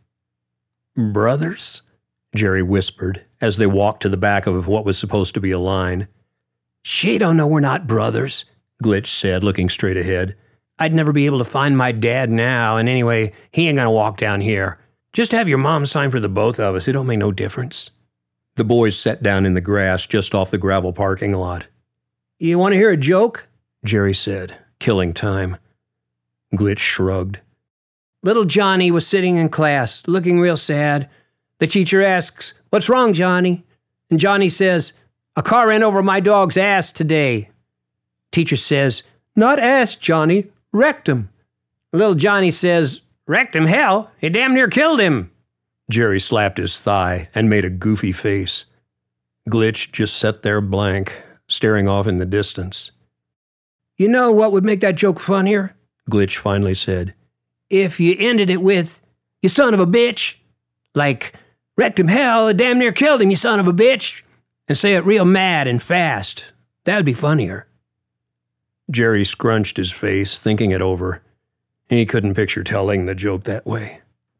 Brothers? Jerry whispered as they walked to the back of what was supposed to be a line. She don't know we're not brothers, Glitch said, looking straight ahead. I'd never be able to find my dad now, and anyway, he ain't gonna walk down here. Just have your mom sign for the both of us. It don't make no difference. The boys sat down in the grass just off the gravel parking lot. You want to hear a joke? Jerry said, killing time. Glitch shrugged. Little Johnny was sitting in class, looking real sad. The teacher asks, "What's wrong, Johnny?" And Johnny says, "A car ran over my dog's ass today." Teacher says, "Not ass, Johnny, wrecked him." Little Johnny says, "Wrecked him, hell, it damn near killed him." Jerry slapped his thigh and made a goofy face. Glitch just sat there blank, staring off in the distance. You know what would make that joke funnier? Glitch finally said. If you ended it with, "You son of a bitch." Like, "Wrecked him, hell, it damn near killed him, you son of a bitch." And say it real mad and fast. That would be funnier. Jerry scrunched his face, thinking it over. He couldn't picture telling the joke that way.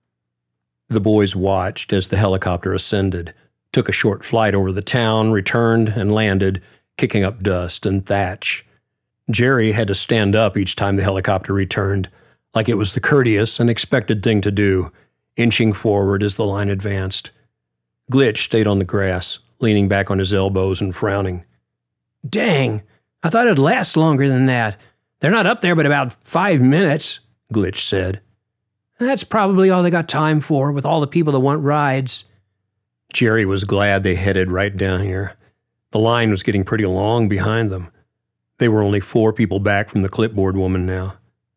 The boys watched as the helicopter ascended, took a short flight over the town, returned, and landed, kicking up dust and thatch. Jerry had to stand up each time the helicopter returned, like it was the courteous and expected thing to do, inching forward as the line advanced. Glitch stayed on the grass, leaning back on his elbows and frowning. Dang, I thought it'd last longer than that. They're not up there but about five minutes, Glitch said. That's probably all they got time for, with all the people that want rides. Jerry was glad they headed right down here. The line was getting pretty long behind them. They were only four people back from the clipboard woman now.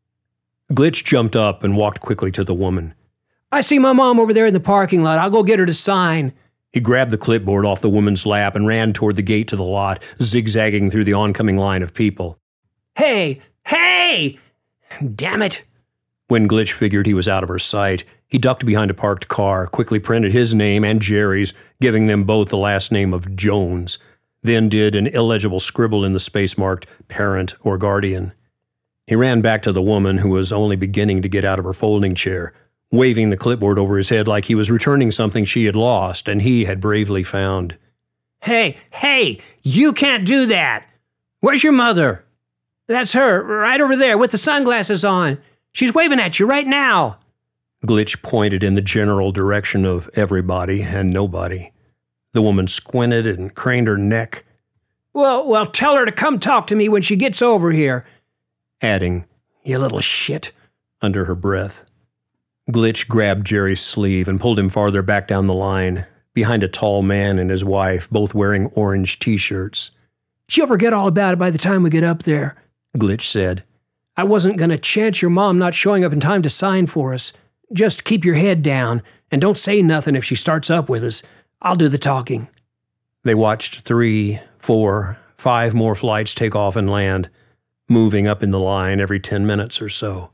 Glitch jumped up and walked quickly to the woman. I see my mom over there in the parking lot. I'll go get her to sign. He grabbed the clipboard off the woman's lap and ran toward the gate to the lot, zigzagging through the oncoming line of people. Hey! Hey! Damn it! When Glitch figured he was out of her sight, he ducked behind a parked car, quickly printed his name and Jerry's, giving them both the last name of Jones, then did an illegible scribble in the space marked parent or guardian. He ran back to the woman, who was only beginning to get out of her folding chair, waving the clipboard over his head like he was returning something she had lost and he had bravely found. Hey, hey, you can't do that! Where's your mother? That's her, right over there, with the sunglasses on. She's waving at you right now. Glitch pointed in the general direction of everybody and nobody. The woman squinted and craned her neck. Well, well, tell her to come talk to me when she gets over here. Adding, "You little shit," under her breath. Glitch grabbed Jerry's sleeve and pulled him farther back down the line, behind a tall man and his wife, both wearing orange t-shirts. She'll forget all about it by the time we get up there, Glitch said. I wasn't going to chance your mom not showing up in time to sign for us. Just keep your head down, and don't say nothing if she starts up with us. I'll do the talking. They watched three, four, five more flights take off and land, moving up in the line every ten minutes or so.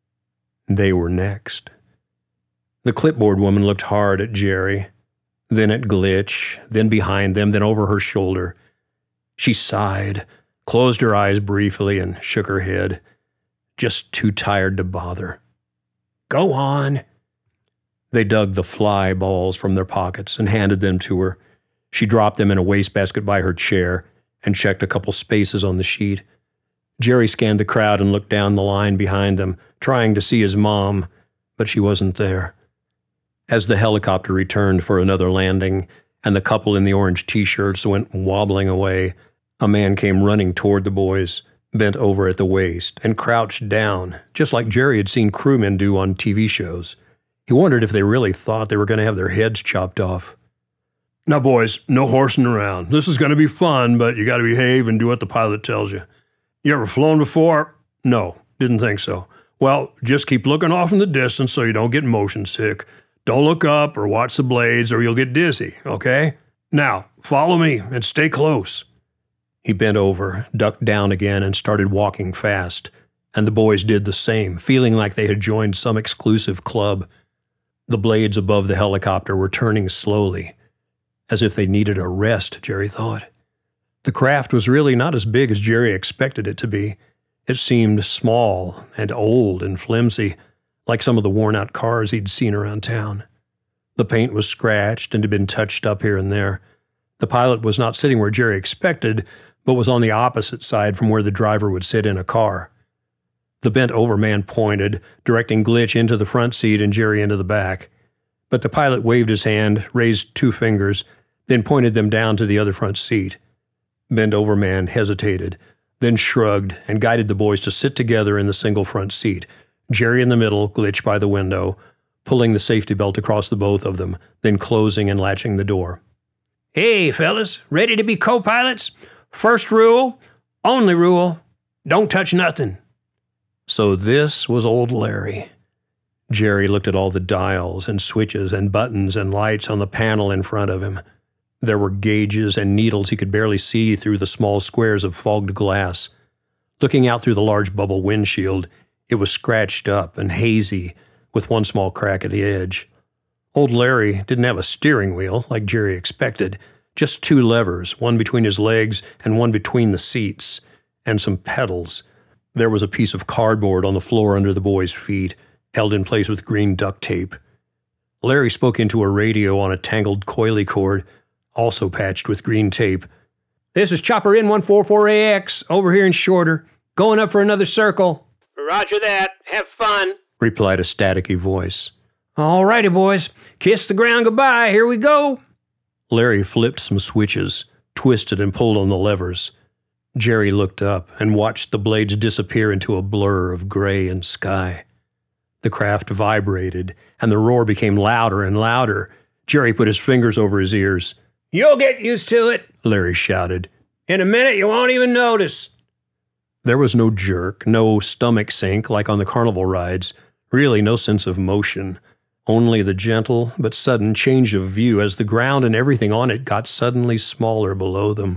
They were next. The clipboard woman looked hard at Jerry, then at Glitch, then behind them, then over her shoulder. She sighed, closed her eyes briefly, and shook her head, just too tired to bother. Go on. They dug the fly balls from their pockets and handed them to her. She dropped them in a wastebasket by her chair and checked a couple spaces on the sheet. Jerry scanned the crowd and looked down the line behind them, trying to see his mom, but she wasn't there. As the helicopter returned for another landing and the couple in the orange t-shirts went wobbling away, a man came running toward the boys, bent over at the waist, and crouched down, just like Jerry had seen crewmen do on T V shows. He wondered if they really thought they were going to have their heads chopped off. Now, boys, no horsing around. This is going to be fun, but you got to behave and do what the pilot tells you. You ever flown before? No, didn't think so. Well, just keep looking off in the distance so you don't get motion sick. Don't look up or watch the blades or you'll get dizzy, okay? Now, follow me and stay close. He bent over, ducked down again, and started walking fast, and the boys did the same, feeling like they had joined some exclusive club. The blades above the helicopter were turning slowly, as if they needed a rest, Jerry thought. The craft was really not as big as Jerry expected it to be. It seemed small and old and flimsy, like some of the worn-out cars he'd seen around town. The paint was scratched and had been touched up here and there. The pilot was not sitting where Jerry expected, but was on the opposite side from where the driver would sit in a car. The bent-over man pointed, directing Glitch into the front seat and Jerry into the back. But the pilot waved his hand, raised two fingers, then pointed them down to the other front seat. Bent-over man hesitated, then shrugged and guided the boys to sit together in the single front seat, Jerry in the middle, Glitch by the window, pulling the safety belt across the both of them, then closing and latching the door. Hey, fellas, ready to be co-pilots? First rule, only rule, don't touch nothing. So this was old Larry. Jerry looked at all the dials and switches and buttons and lights on the panel in front of him. There were gauges and needles he could barely see through the small squares of fogged glass. Looking out through the large bubble windshield, it was scratched up and hazy, with one small crack at the edge. Old Larry didn't have a steering wheel, like Jerry expected, just two levers, one between his legs and one between the seats, and some pedals. There was a piece of cardboard on the floor under the boys' feet, held in place with green duct tape. Larry spoke into a radio on a tangled coily cord, also patched with green tape. This is Chopper N one forty-four A X, over here in Shorter, going up for another circle. Roger that. Have fun, replied a staticky voice. All righty, boys. Kiss the ground goodbye. Here we go. Larry flipped some switches, twisted and pulled on the levers. Jerry looked up and watched the blades disappear into a blur of gray and sky. The craft vibrated, and the roar became louder and louder. Jerry put his fingers over his ears. You'll get used to it, Larry shouted. In a minute, you won't even notice. There was no jerk, no stomach sink like on the carnival rides, really no sense of motion. Only the gentle but sudden change of view as the ground and everything on it got suddenly smaller below them.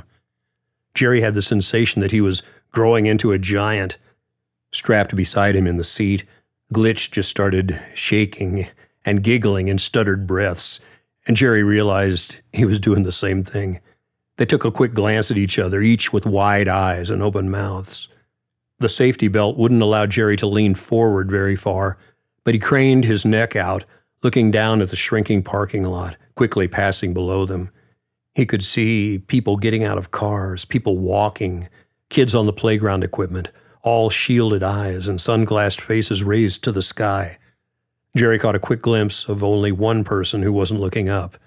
Jerry had the sensation that he was growing into a giant. Strapped beside him in the seat, Glitch just started shaking and giggling in stuttered breaths, and Jerry realized he was doing the same thing. They took a quick glance at each other, each with wide eyes and open mouths. The safety belt wouldn't allow Jerry to lean forward very far, but he craned his neck out, looking down at the shrinking parking lot, quickly passing below them. He could see people getting out of cars, people walking, kids on the playground equipment, all shielded eyes and sunglassed faces raised to the sky. Jerry caught a quick glimpse of only one person who wasn't looking up.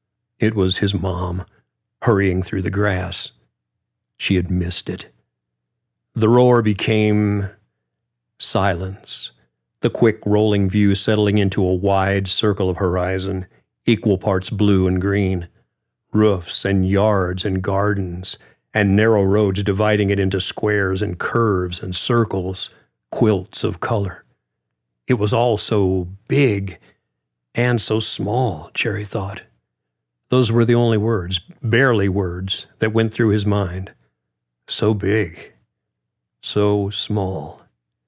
It was his mom, hurrying through the grass. She had missed it. The roar became silence, the quick rolling view settling into a wide circle of horizon, equal parts blue and green, roofs and yards and gardens, and narrow roads dividing it into squares and curves and circles, quilts of color. It was all so big and so small, Jerry thought. Those were the only words, barely words, that went through his mind. So big. So small.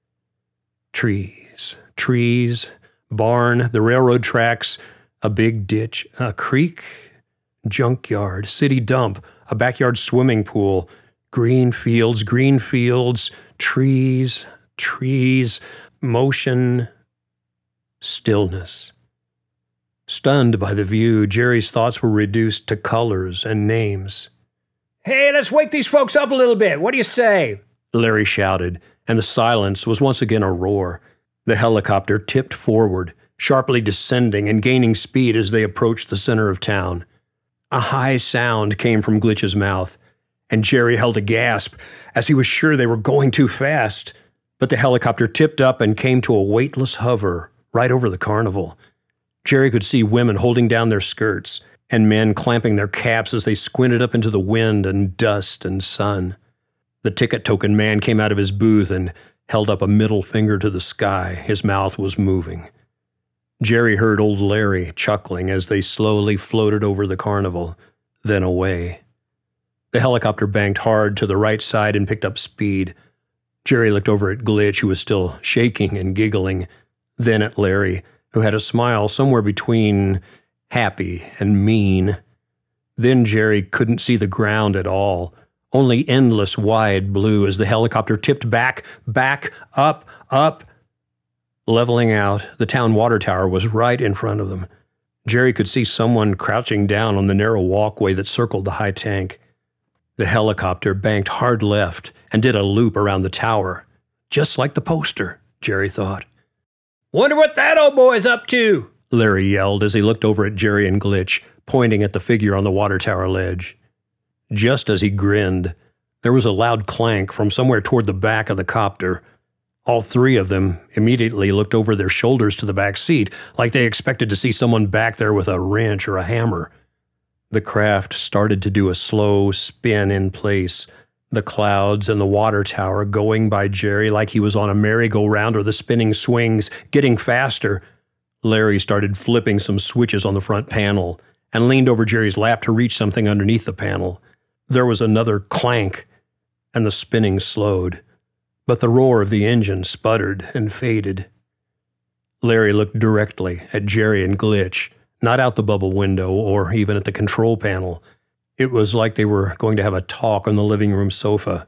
Trees, trees, barn, the railroad tracks, a big ditch, a creek, junkyard, city dump, a backyard swimming pool, green fields, green fields, trees, trees, motion, stillness. Stunned by the view, Jerry's thoughts were reduced to colors and names. Hey, let's wake these folks up a little bit. What do you say? Larry shouted, and the silence was once again a roar. The helicopter tipped forward, sharply descending and gaining speed as they approached the center of town. A high sound came from Glitch's mouth, and Jerry held a gasp as he was sure they were going too fast. But the helicopter tipped up and came to a weightless hover right over the carnival. Jerry could see women holding down their skirts and men clamping their caps as they squinted up into the wind and dust and sun. The ticket token man came out of his booth and held up a middle finger to the sky. His mouth was moving. Jerry heard old Larry chuckling as they slowly floated over the carnival, then away. The helicopter banked hard to the right side and picked up speed. Jerry looked over at Glitch, who was still shaking and giggling, then at Larry, who had a smile somewhere between happy and mean. Then Jerry couldn't see the ground at all, only endless wide blue as the helicopter tipped back, back, up, up. Leveling out, the town water tower was right in front of them. Jerry could see someone crouching down on the narrow walkway that circled the high tank. The helicopter banked hard left and did a loop around the tower, just like the poster, Jerry thought. Wonder what that old boy's up to, Larry yelled as he looked over at Jerry and Glitch, pointing at the figure on the water tower ledge. Just as he grinned, there was a loud clank from somewhere toward the back of the copter. All three of them immediately looked over their shoulders to the back seat, like they expected to see someone back there with a wrench or a hammer. The craft started to do a slow spin in place, the clouds and the water tower going by Jerry like he was on a merry-go-round or the spinning swings, getting faster. Larry started flipping some switches on the front panel and leaned over Jerry's lap to reach something underneath the panel. There was another clank, and the spinning slowed, but the roar of the engine sputtered and faded. Larry looked directly at Jerry and Glitch, not out the bubble window or even at the control panel. It was like they were going to have a talk on the living room sofa.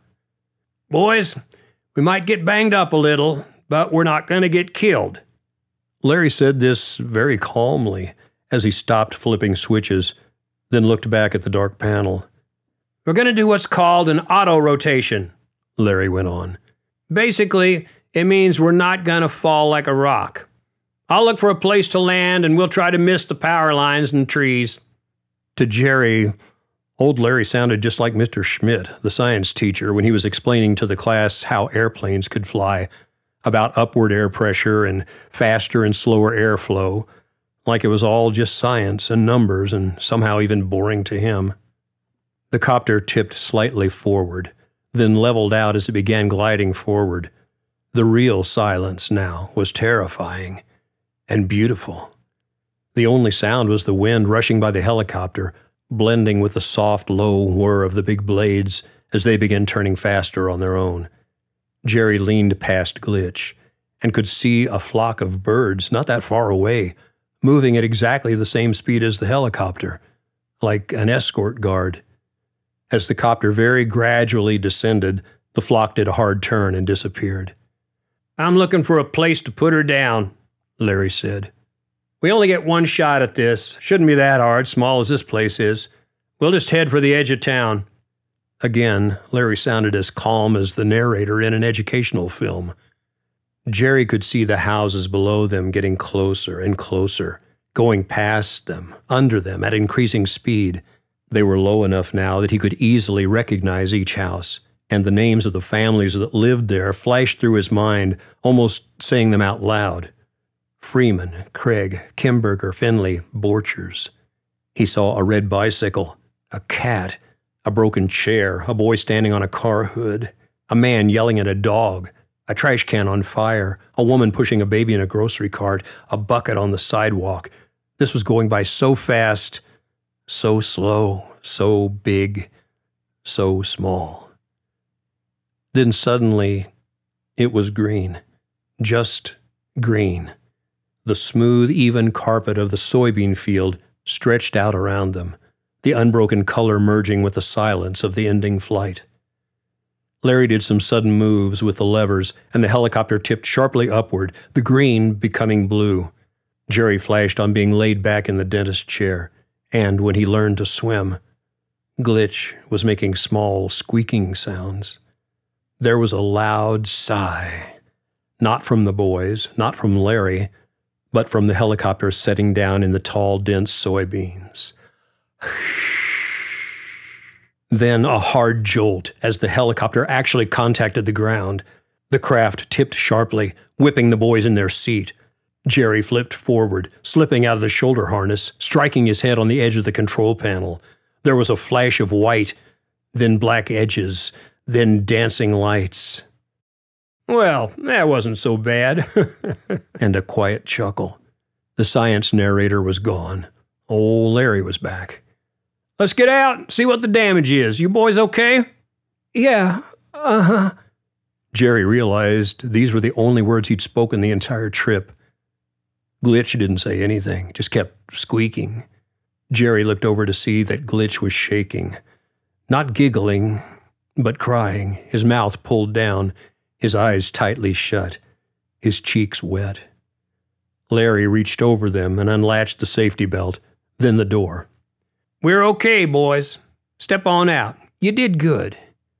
Boys, we might get banged up a little, but we're not going to get killed. Larry said this very calmly as he stopped flipping switches, then looked back at the dark panel. We're going to do what's called an auto-rotation, Larry went on. Basically, it means we're not going to fall like a rock. I'll look for a place to land, and we'll try to miss the power lines and trees. To Jerry, old Larry sounded just like Mister Schmidt, the science teacher, when he was explaining to the class how airplanes could fly, about upward air pressure and faster and slower airflow, like it was all just science and numbers and somehow even boring to him. The copter tipped slightly forward, then leveled out as it began gliding forward. The real silence now was terrifying and beautiful. The only sound was the wind rushing by the helicopter, blending with the soft, low whir of the big blades as they began turning faster on their own. Jerry leaned past Glitch and could see a flock of birds not that far away, moving at exactly the same speed as the helicopter, like an escort guard. As the copter very gradually descended, the flock did a hard turn and disappeared. I'm looking for a place to put her down, Larry said. We only get one shot at this. Shouldn't be that hard, small as this place is. We'll just head for the edge of town. Again, Larry sounded as calm as the narrator in an educational film. Jerry could see the houses below them getting closer and closer, going past them, under them, at increasing speed. They were low enough now that he could easily recognize each house, and the names of the families that lived there flashed through his mind, almost saying them out loud. Freeman, Craig, Kimberger, Finley, Borchers. He saw a red bicycle, a cat, a broken chair, a boy standing on a car hood, a man yelling at a dog, a trash can on fire, a woman pushing a baby in a grocery cart, a bucket on the sidewalk. This was going by so fast, So slow, so big, so small. Then suddenly, it was green. Just green. The smooth, even carpet of the soybean field stretched out around them, the unbroken color merging with the silence of the ending flight. Larry did some sudden moves with the levers, and the helicopter tipped sharply upward, the green becoming blue. Jerry flashed on being laid back in the dentist chair, and when he learned to swim, Glitch was making small, squeaking sounds. There was a loud sigh, not from the boys, not from Larry, but from the helicopter setting down in the tall, dense soybeans. Then a hard jolt as the helicopter actually contacted the ground. The craft tipped sharply, whipping the boys in their seat. Jerry flipped forward, slipping out of the shoulder harness, striking his head on the edge of the control panel. There was a flash of white, then black edges, then dancing lights. Well, that wasn't so bad. And a quiet chuckle. The science narrator was gone. Old Larry was back. Let's get out and see what the damage is. You boys okay? Yeah, uh-huh. Jerry realized these were the only words he'd spoken the entire trip. Glitch didn't say anything, just kept squeaking. Jerry looked over to see that Glitch was shaking. Not giggling, but crying, his mouth pulled down, his eyes tightly shut, his cheeks wet. Larry reached over them and unlatched the safety belt, then the door. We're okay, boys. Step on out. You did good.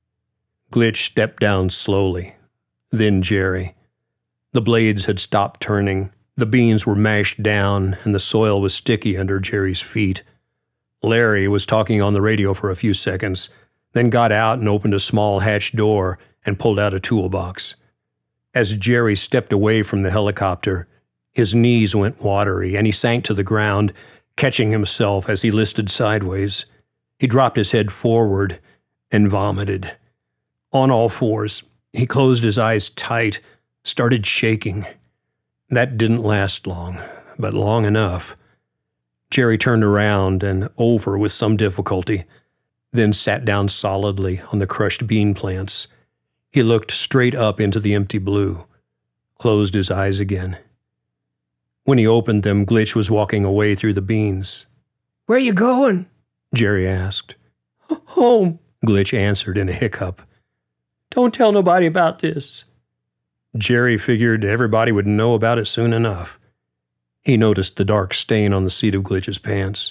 Glitch stepped down slowly. Then Jerry. The blades had stopped turning. The beans were mashed down, and the soil was sticky under Jerry's feet. Larry was talking on the radio for a few seconds, then got out and opened a small hatch door and pulled out a toolbox. As Jerry stepped away from the helicopter, his knees went watery, and he sank to the ground, catching himself as he listed sideways. He dropped his head forward and vomited. On all fours, he closed his eyes tight, started shaking. That didn't last long, but long enough. Jerry turned around and over with some difficulty, then sat down solidly on the crushed bean plants. He looked straight up into the empty blue, closed his eyes again. When he opened them, Glitch was walking away through the beans. Where you going? Jerry asked. Home, Glitch answered in a hiccup. Don't tell nobody about this. Jerry figured everybody would know about it soon enough. He noticed the dark stain on the seat of Glitch's pants.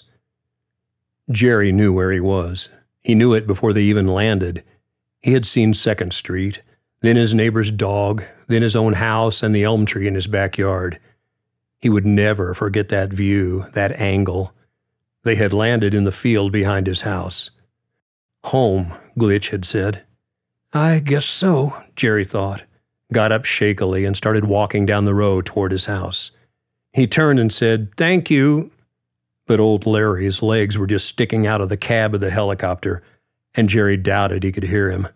Jerry knew where he was. He knew it before they even landed. He had seen Second Street, then his neighbor's dog, then his own house and the elm tree in his backyard. He would never forget that view, that angle. They had landed in the field behind his house. Home, Glitch had said. I guess so, Jerry thought, got up shakily and started walking down the road toward his house. He turned and said, "Thank you," but old Larry's legs were just sticking out of the cab of the helicopter, and Jerry doubted he could hear him.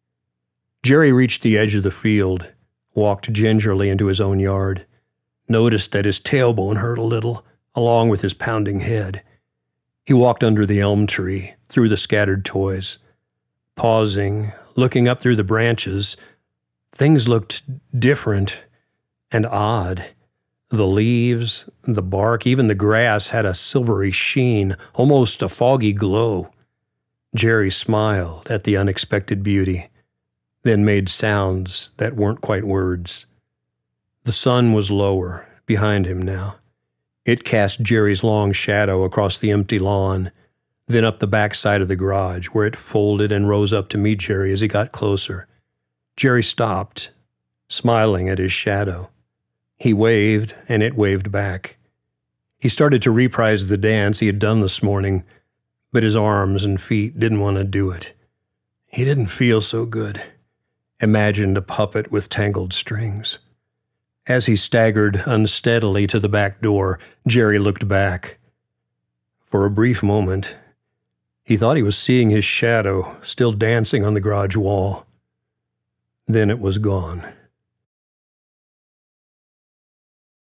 Jerry reached the edge of the field, walked gingerly into his own yard, noticed that his tailbone hurt a little, along with his pounding head. He walked under the elm tree, through the scattered toys. Pausing, looking up through the branches, things looked different and odd. The leaves, the bark, even the grass had a silvery sheen, almost a foggy glow. Jerry smiled at the unexpected beauty, then made sounds that weren't quite words. The sun was lower, behind him now. It cast Jerry's long shadow across the empty lawn, then up the back side of the garage, where it folded and rose up to meet Jerry as he got closer. Jerry stopped, smiling at his shadow. He waved, and it waved back. He started to reprise the dance he had done this morning, but his arms and feet didn't want to do it. He didn't feel so good. Imagined a puppet with tangled strings. As he staggered unsteadily to the back door, Jerry looked back. For a brief moment, he thought he was seeing his shadow still dancing on the garage wall. Then it was gone.